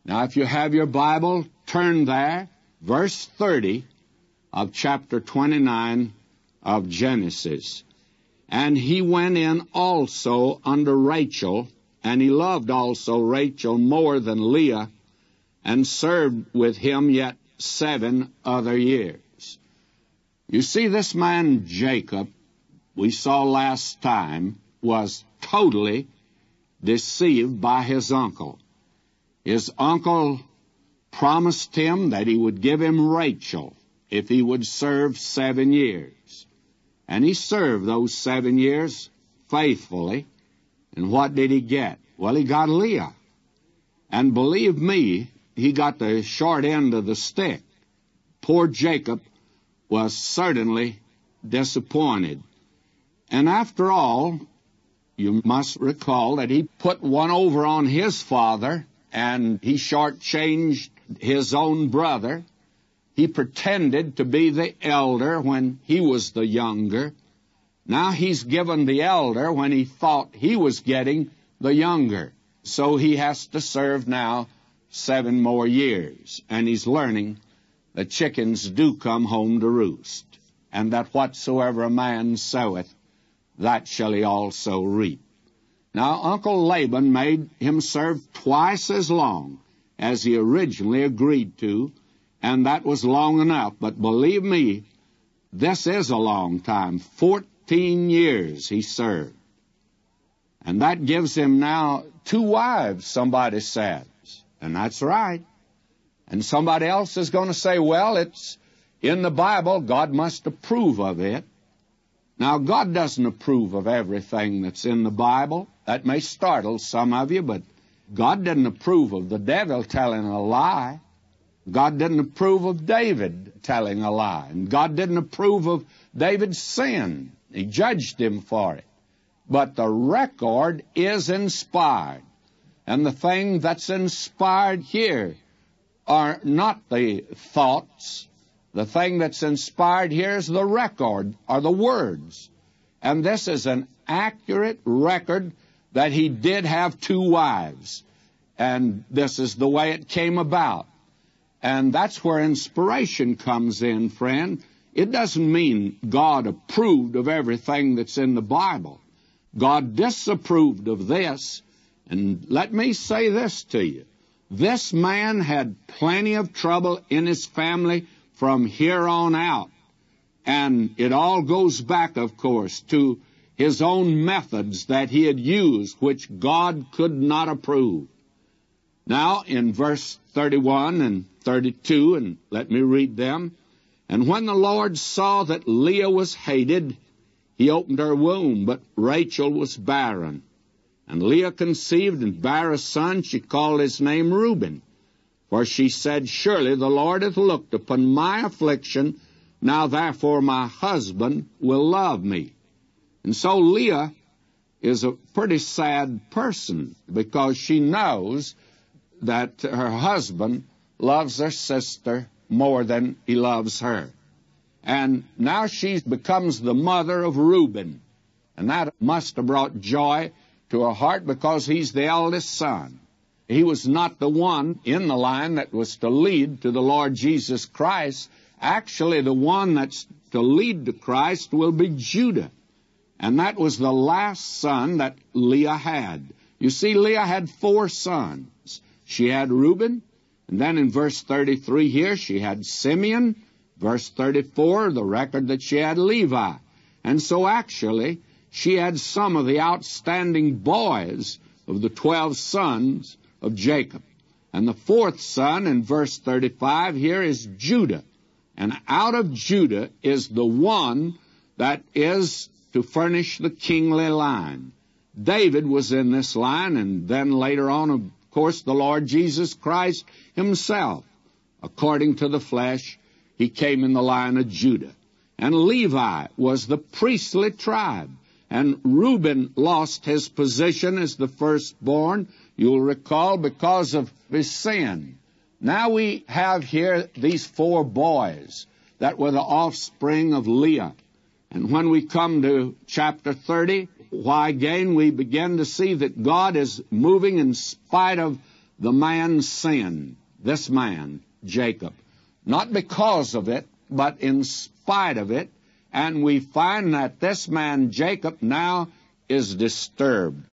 Now, if you have your Bible, turn there, verse 30 of chapter 29 of Genesis. And he went in also unto Rachel, and he loved also Rachel more than Leah, and served with him yet 7 other years. You see, this man Jacob, we saw last time, was totally deceived by his uncle. His uncle promised him that he would give him Rachel if he would serve 7 years. And he served those 7 years faithfully. And what did he get? Well, he got Leah. And believe me, he got the short end of the stick. Poor Jacob was certainly disappointed. And after all, you must recall that he put one over on his father, and he shortchanged his own brother. He pretended to be the elder when he was the younger. Now he's given the elder when he thought he was getting the younger. So he has to serve now 7 more years. And he's learning that chickens do come home to roost, and that whatsoever a man soweth, that shall he also reap. Now, Uncle Laban made him serve twice as long as he originally agreed to, and that was long enough. But believe me, this is a long time. 14 years he served. And that gives him now 2 wives, somebody says. And that's right. And somebody else is going to say, well, it's in the Bible, God must approve of it. Now, God doesn't approve of everything that's in the Bible. That may startle some of you, but God didn't approve of the devil telling a lie. God didn't approve of David telling a lie. And God didn't approve of David's sin. He judged him for it. But the record is inspired. And the thing that's inspired here are not the thoughts. The thing that's inspired here is the record, or the words. And this is an accurate record that he did have 2 wives. And this is the way it came about. And that's where inspiration comes in, friend. It doesn't mean God approved of everything that's in the Bible. God disapproved of this. And let me say this to you. This man had plenty of trouble in his family from here on out. And it all goes back, of course, to his own methods that he had used, which God could not approve. Now, in verse 31 and 32, and let me read them. And when the Lord saw that Leah was hated, he opened her womb, but Rachel was barren. And Leah conceived and bare a son. She called his name Reuben. For she said, surely the Lord hath looked upon my affliction. Now therefore my husband will love me. And so Leah is a pretty sad person, because she knows that her husband loves her sister more than he loves her. And now she becomes the mother of Reuben. And that must have brought joy to her heart, because he's the eldest son. He was not the one in the line that was to lead to the Lord Jesus Christ. Actually, the one that's to lead to Christ will be Judah. And that was the last son that Leah had. You see, Leah had 4 sons. She had Reuben, and then in verse 33 here, she had Simeon. Verse 34, the record that she had Levi. And so actually, she had some of the outstanding boys of the 12 sons of Jacob. And the 4th son in verse 35 here is Judah. And out of Judah is the one that is to furnish the kingly line. David was in this line, and then later on, of course, the Lord Jesus Christ himself. According to the flesh, he came in the line of Judah. And Levi was the priestly tribe. And Reuben lost his position as the firstborn, you'll recall, because of his sin. Now we have here these 4 boys that were the offspring of Leah. And when we come to chapter 30, why again we begin to see that God is moving in spite of the man sinned, this man, Jacob, not because of it, but in spite of it, and we find that this man, Jacob, now is disturbed.